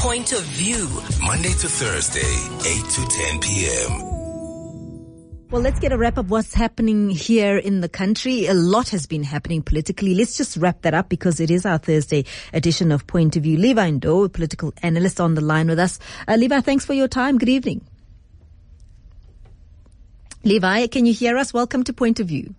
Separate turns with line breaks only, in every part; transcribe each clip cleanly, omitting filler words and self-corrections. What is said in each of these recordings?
Point of View.
Monday to Thursday, 8 to 10 p.m.
Well, let's get a wrap of what's happening here in the country. A lot has been happening politically. Let's just wrap that up because it is our Thursday edition of Point of View. Levi Ndo, a political analyst on the line with us. Levi, thanks for your time. Good evening. Levi, can you hear us? Welcome to Point of View.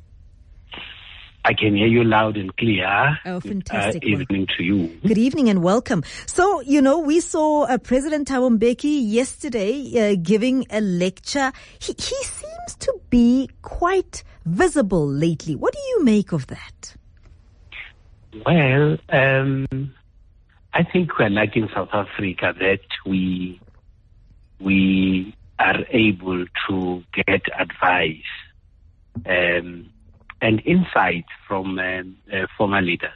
I can hear you loud and clear.
Oh, fantastic.
Evening to you.
Good evening and welcome. So, we saw President Thabo Mbeki yesterday giving a lecture. He seems to be quite visible lately. What do you make of that?
Well, I think we're like in South Africa that we are able to get advice and insight from former leaders.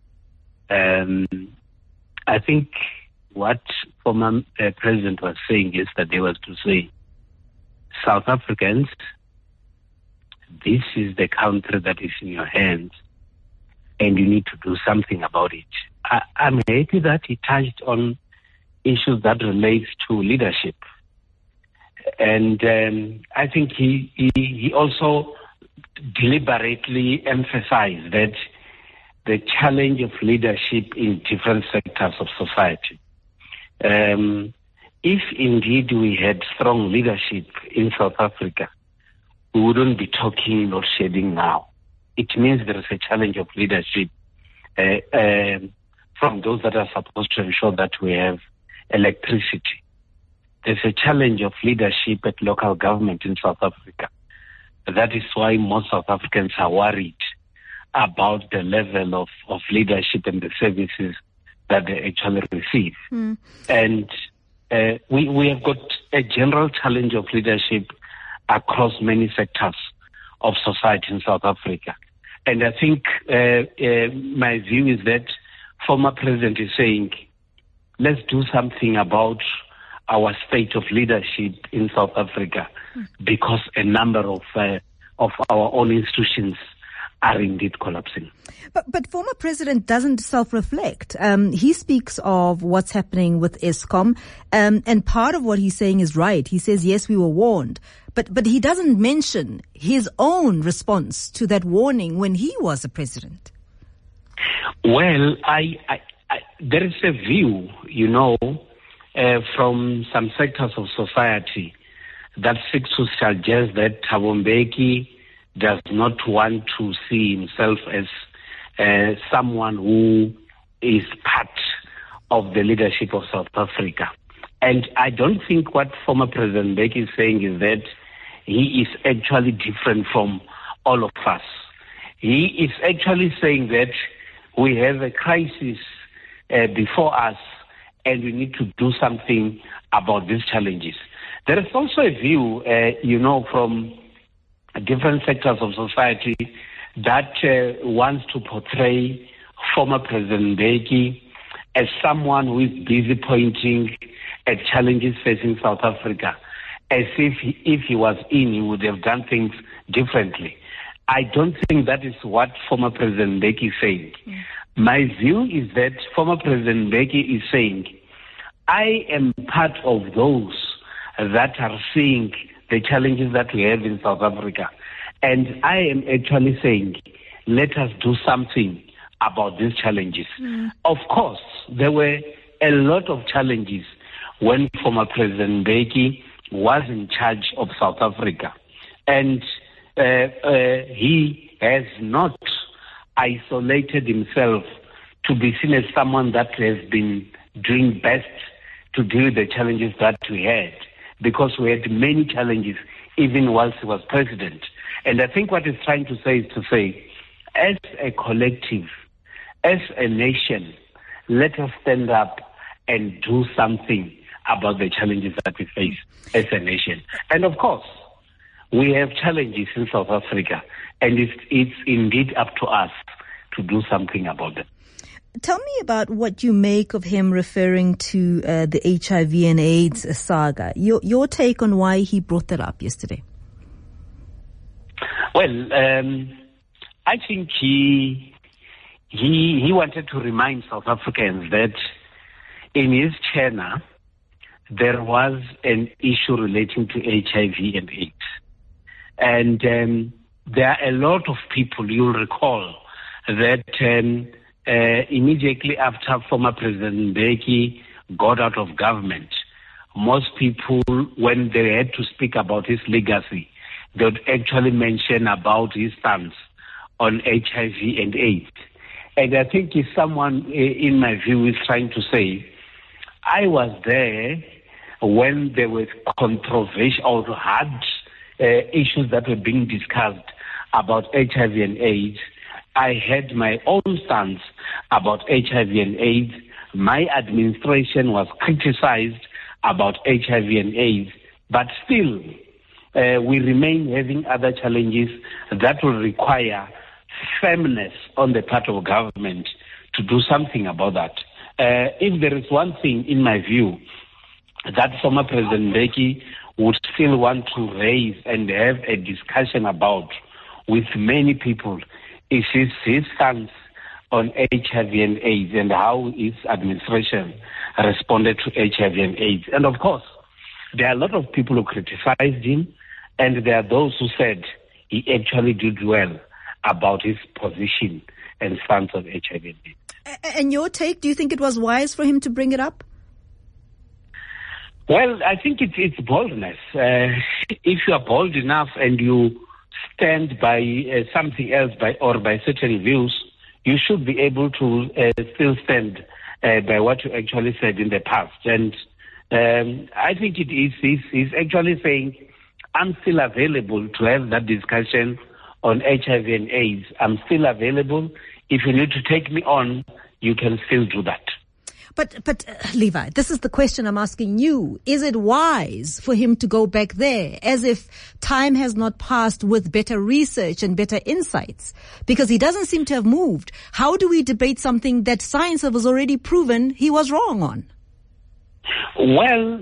I think what former president was saying yesterday was to say, South Africans, this is the country that is in your hands, and you need to do something about it. I'm happy that he touched on issues that relates to leadership. And I think he also deliberately emphasized that the challenge of leadership in different sectors of society. If indeed we had strong leadership in South Africa, we wouldn't be talking load shedding now. It means there is a challenge of leadership from those that are supposed to ensure that we have electricity. There's a challenge of leadership at local government in South Africa. That is why most South Africans are worried about the level of leadership and the services that they actually receive. And we have got a general challenge of leadership across many sectors of society in South Africa. And I think my view is that former president is saying, let's do something about our state of leadership in South Africa, because a number of our own institutions are indeed collapsing.
But former president doesn't self-reflect. He speaks of what's happening with Eskom, and part of what he's saying is right. He says, yes, we were warned, but he doesn't mention his own response to that warning when he was a president.
Well, there is a view, from some sectors of society that seeks to suggest that Thabo Mbeki does not want to see himself as someone who is part of the leadership of South Africa. And I don't think what former President Mbeki is saying is that he is actually different from all of us. He is actually saying that we have a crisis before us, and we need to do something about these challenges. There is also a view, from different sectors of society that wants to portray former President Mbeki as someone who is busy pointing at challenges facing South Africa, as if he was in, he would have done things differently. I don't think that is what former President Mbeki is saying. My view is that former President Mbeki is saying, I am part of those that are seeing the challenges that we have in South Africa. And I am actually saying, let us do something about these challenges. Of course, there were a lot of challenges when former President Mbeki was in charge of South Africa. And he has not isolated himself to be seen as someone that has been doing best to deal with the challenges that we had, because we had many challenges even whilst he was president. And I think what he's trying to say is to say, as a collective, as a nation, let us stand up and do something about the challenges that we face as a nation. And of course, we have challenges in South Africa, and it's indeed up to us to do something about them.
Tell me about what you make of him referring to the HIV and AIDS saga. Your take on why he brought that up yesterday.
Well, I think he wanted to remind South Africans that in his tenure, there was an issue relating to HIV and AIDS. And there are a lot of people, you'll recall, that immediately after former President Mbeki got out of government, most people, when they had to speak about his legacy, they would actually mention about his stance on HIV and AIDS. And I think if someone, in my view, is trying to say, I was there when there were controversial or hard issues that were being discussed about HIV and AIDS. I had my own stance about HIV and AIDS. My administration was criticized about HIV and AIDS, but still we remain having other challenges that will require firmness on the part of government to do something about that. If there is one thing, in my view, that former President Mbeki would still want to raise and have a discussion about with many people is his stance on HIV and AIDS and how his administration responded to HIV and AIDS. And of course, there are a lot of people who criticized him, and there are those who said he actually did well about his position and stance on HIV and AIDS.
And your take, do you think it was wise for him to bring it up?
Well, I think it's boldness. If you are bold enough and you stand by something else by certain views, you should be able to still stand by what you actually said in the past. And I think he's actually saying, I'm still available to have that discussion on HIV and AIDS. I'm still available. If you need to take me on, you can still do that.
But Levi, this is the question I'm asking you. Is it wise for him to go back there as if time has not passed with better research and better insights? Because he doesn't seem to have moved. How do we debate something that science has already proven he was wrong on?
Well,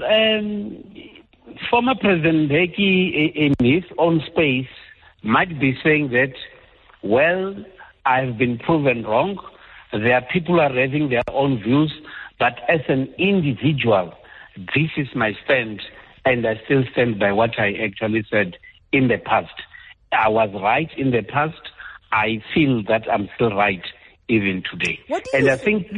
former President Mbeki in his own space might be saying that, well, I've been proven wrong. There are people who are having their own views. But as an individual, this is my stand, and I still stand by what I actually said in the past. I was right in the past. I feel that I'm still right even today. And I think,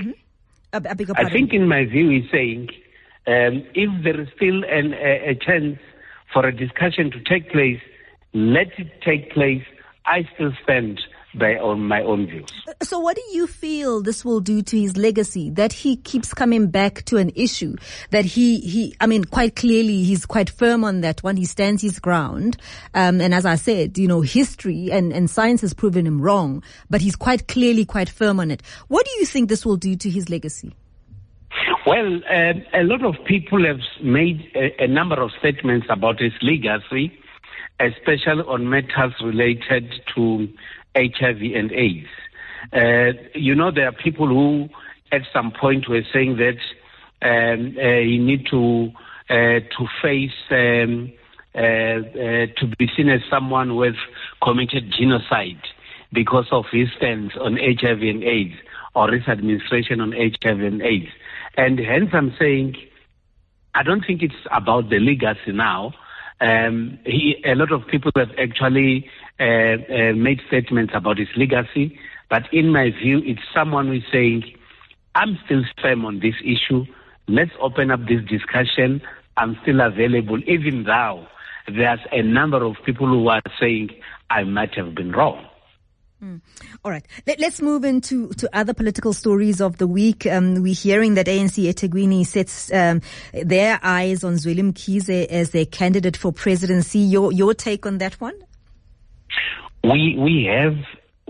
I think in my view, he's saying, if there is still a chance for a discussion to take place, let it take place. I still stand on my own views.
So what do you feel this will do to his legacy, that he keeps coming back to an issue that I mean, quite clearly he's quite firm on that one. He stands his ground. And as I said, history and science has proven him wrong, but he's quite clearly quite firm on it. What do you think this will do to his legacy?
Well, a lot of people have made a number of statements about his legacy, especially on matters related to HIV and AIDS. There are people who at some point were saying that you need to face, to be seen as someone who has committed genocide because of his stance on HIV and AIDS or his administration on HIV and AIDS. And hence I'm saying, I don't think it's about the legacy now. A lot of people have actually made statements about his legacy, but in my view, it's someone who is saying, I'm still firm on this issue. Let's open up this discussion. I'm still available, even though there's a number of people who are saying I might have been wrong.
All right. Let's move into other political stories of the week. We're hearing that ANC eThekwini sets their eyes on Zweli Mkhize as their candidate for presidency. Your take on that one?
We have,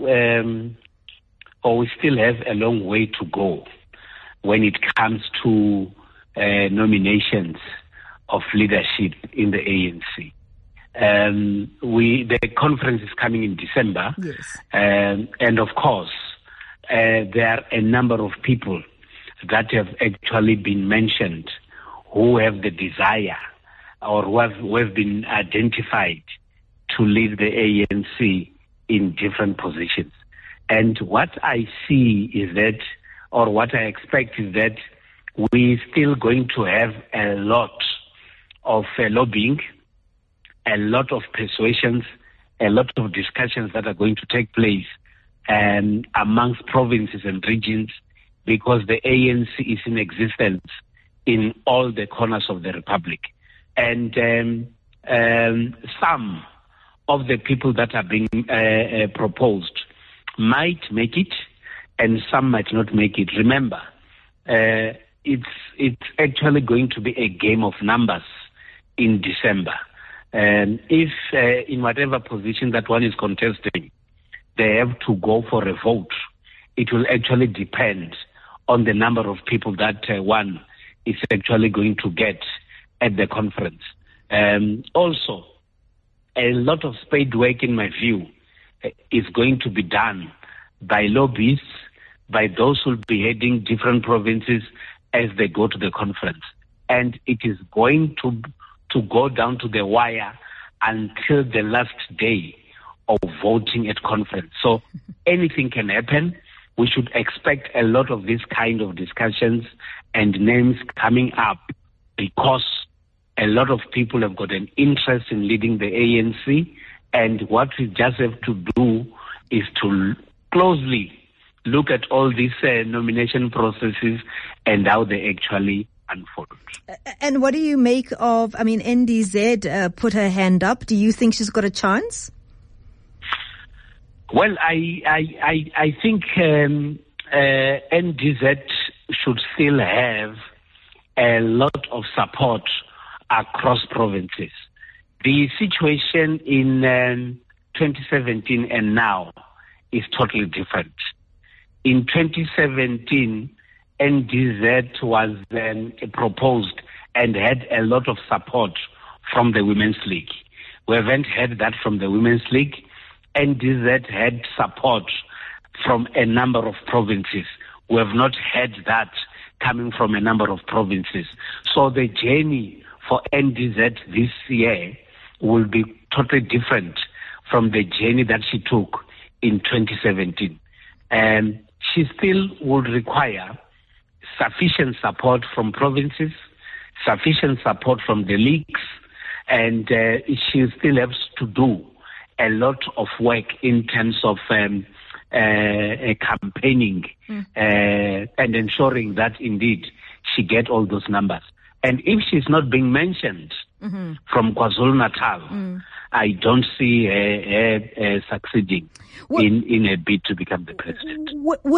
or we still have a long way to go when it comes to nominations of leadership in the ANC. The conference is coming in December.
Yes.
And of course, there are a number of people that have actually been mentioned who have the desire or who have been identified to lead the ANC in different positions. And what I see is that, or what I expect is that we're still going to have a lot of lobbying, a lot of persuasions, a lot of discussions that are going to take place amongst provinces and regions, because the ANC is in existence in all the corners of the Republic. And some of the people that are being proposed might make it, and some might not make it. Remember, it's actually going to be a game of numbers in December. And if in whatever position that one is contesting, they have to go for a vote, it will actually depend on the number of people that one is actually going to get at the conference. Also, a lot of spade work, in my view, is going to be done by lobbyists, by those who will be heading different provinces as they go to the conference. And it is going to go down to the wire until the last day of voting at conference. So anything can happen. We should expect a lot of these kind of discussions and names coming up, because a lot of people have got an interest in leading the ANC, and what we just have to do is to closely look at all these nomination processes and how they actually unfold.
And what do you make of, NDZ put her hand up. Do you think she's got a chance?
Well, I think NDZ should still have a lot of support across provinces. The situation in 2017 and now is totally different. In 2017, NDZ was proposed and had a lot of support from the Women's League. We haven't had that from the Women's League. NDZ had support from a number of provinces. We have not had that coming from a number of provinces. So the journey for NDZ this year will be totally different from the journey that she took in 2017. And she still would require sufficient support from provinces, sufficient support from the leagues, and she still has to do a lot of work in terms of campaigning and ensuring that indeed she get all those numbers. And if she's not being mentioned from KwaZulu-Natal, I don't see her succeeding in a bid to become the president.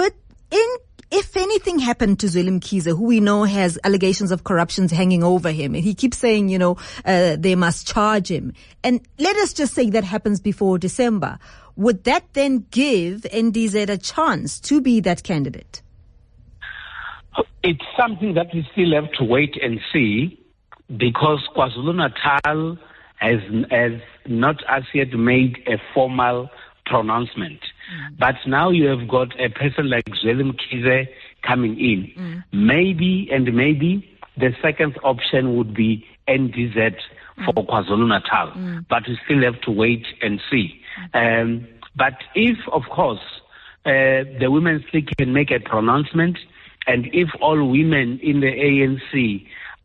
If anything happened to Zweli Mkhize, who we know has allegations of corruption hanging over him, and he keeps saying, they must charge him, and let us just say that happens before December, would that then give NDZ a chance to be that candidate?
It's something that we still have to wait and see, because KwaZulu-Natal has not as yet made a formal pronouncement. But now you have got a person like Zweli Mkhize coming in. Maybe the second option would be NDZ for KwaZulu-Natal. But we still have to wait and see. But if, of course, the Women's League can make a pronouncement, and if all women in the ANC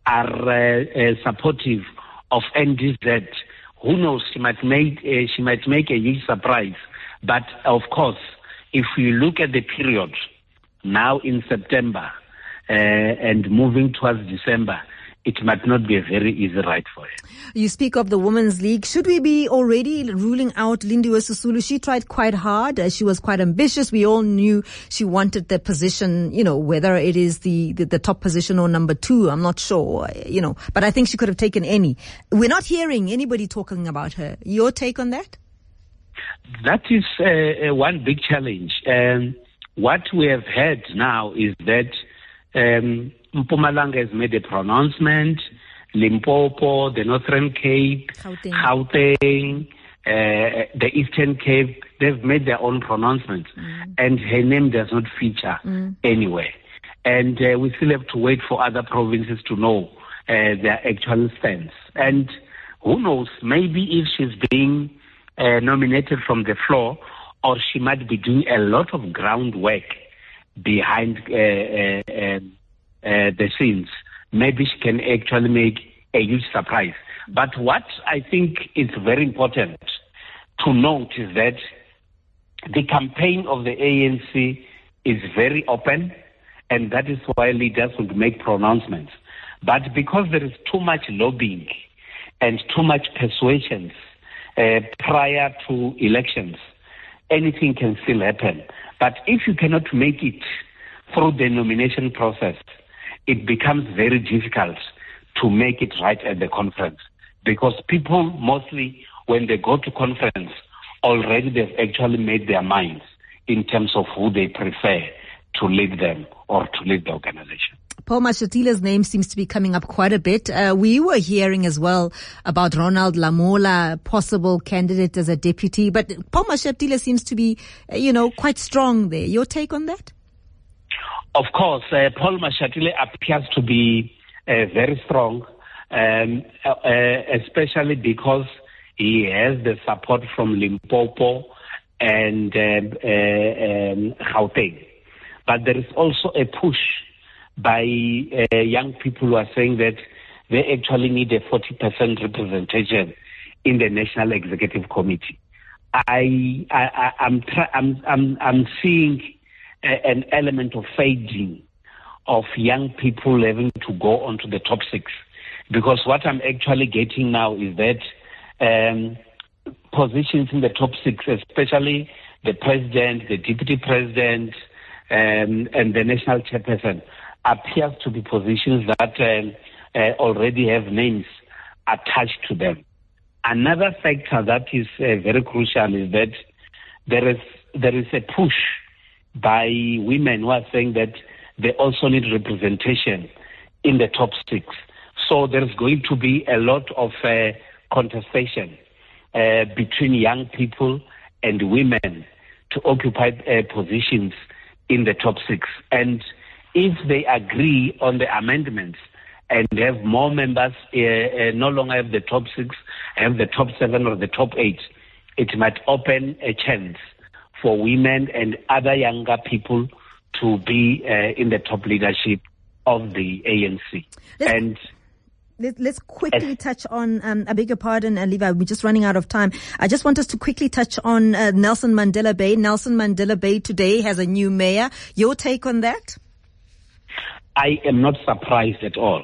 are supportive of NDZ, who knows, she might make a huge surprise. But of course, if you look at the period now in September and moving towards December, it might not be a very easy ride for her.
You speak of the Women's League. Should we be already ruling out Lindiwe Sisulu? She tried quite hard. She was quite ambitious. We all knew she wanted the position, whether it is the top position or number 2. I'm not sure, but I think she could have taken any. We're not hearing anybody talking about her. Your take on that?
That is one big challenge. What we have heard now is that Mpumalanga has made a pronouncement, Limpopo, the Northern Cape, Gauteng, the Eastern Cape, they've made their own pronouncements, and her name does not feature anywhere. And we still have to wait for other provinces to know their actual stance. And who knows, maybe if she's being nominated from the floor, or she might be doing a lot of groundwork behind the scenes, maybe she can actually make a huge surprise. But what I think is very important to note is that the campaign of the ANC is very open, and that is why leaders would make pronouncements. But because there is too much lobbying and too much persuasions prior to elections, anything can still happen. But if you cannot make it through the nomination process, it becomes very difficult to make it right at the conference. Because people mostly, when they go to conference, already they've actually made their minds in terms of who they prefer to lead them or to lead the organization.
Paul Mashatile's name seems to be coming up quite a bit. We were hearing as well about Ronald Lamola, possible candidate as a deputy, but Paul Mashatile seems to be, quite strong there. Your take on that?
Of course, Paul Mashatile appears to be very strong, especially because he has the support from Limpopo and Gauteng. But there is also a push by young people who are saying that they actually need a 40% representation in the National Executive Committee. I'm seeing an element of fading of young people having to go onto the top 6, because what I'm actually getting now is that positions in the top 6, especially the president, the deputy president, and the national chairperson, appears to be positions that already have names attached to them. Another factor that is very crucial is that there is a push by women who are saying that they also need representation in the top 6. So there's going to be a lot of contestation between young people and women to occupy positions in the top 6. And if they agree on the amendments and have more members, no longer have the top 6, have the top 7 or the top 8, it might open a chance for women and other younger people to be in the top leadership of the ANC.
Let's quickly touch on, I beg your pardon, Levi, we're just running out of time. I just want us to quickly touch on Nelson Mandela Bay. Nelson Mandela Bay today has a new mayor. Your take on that?
I am not surprised at all.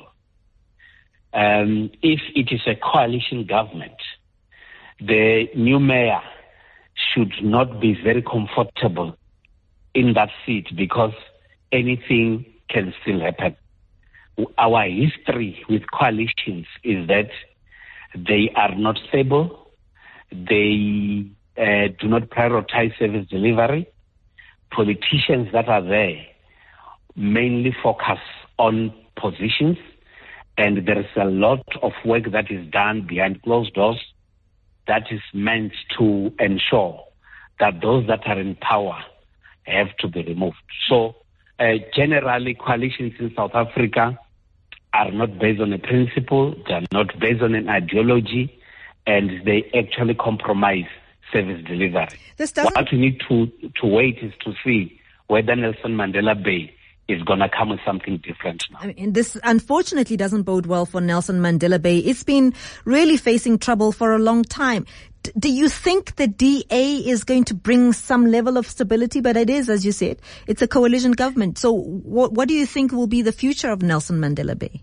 If it is a coalition government, the new mayor should not be very comfortable in that seat, because anything can still happen. Our history with coalitions is that they are not stable, they do not prioritize service delivery. Politicians that are there mainly focus on positions, and there is a lot of work that is done behind closed doors that is meant to ensure that those that are in power have to be removed. So generally, coalitions in South Africa are not based on a principle, they are not based on an ideology, and they actually compromise service delivery. What we need to wait is to see whether Nelson Mandela Bay is going to come with something different now.
I mean, this unfortunately doesn't bode well for Nelson Mandela Bay. It's been really facing trouble for a long time. Do you think the DA is going to bring some level of stability? But it is, as you said, it's a coalition government. So what do you think will be the future of Nelson Mandela Bay?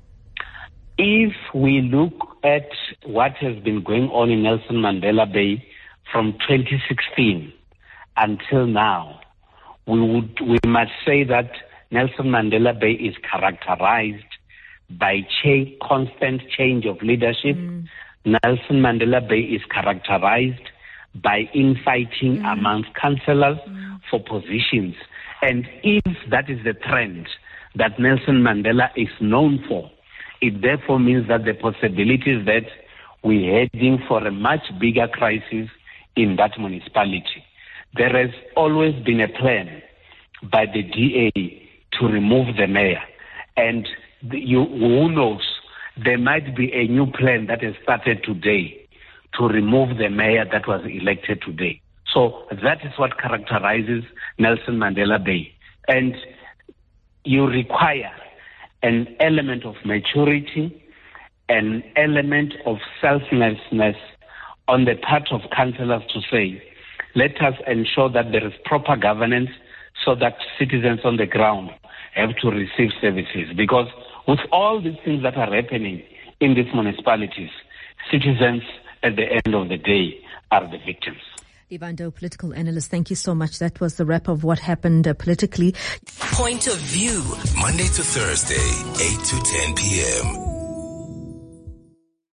If we look at what has been going on in Nelson Mandela Bay from 2016 until now, we must say that Nelson Mandela Bay is characterized by constant change of leadership. Nelson Mandela Bay is characterized by infighting amongst councillors for positions. And if that is the trend that Nelson Mandela is known for, it therefore means that the possibility is that we're heading for a much bigger crisis in that municipality. There has always been a plan by the DA to remove the mayor. And who knows, there might be a new plan that has started today to remove the mayor that was elected today. So that is what characterizes Nelson Mandela Bay. And you require an element of maturity, an element of selflessness on the part of councillors to say, let us ensure that there is proper governance so that citizens on the ground have to receive services. Because with all these things that are happening in these municipalities, citizens at the end of the day are the victims.
Levi Ndou, political analyst, thank you so much. That was the wrap of what happened politically.
Point of View, Monday to Thursday, 8 to 10 p.m.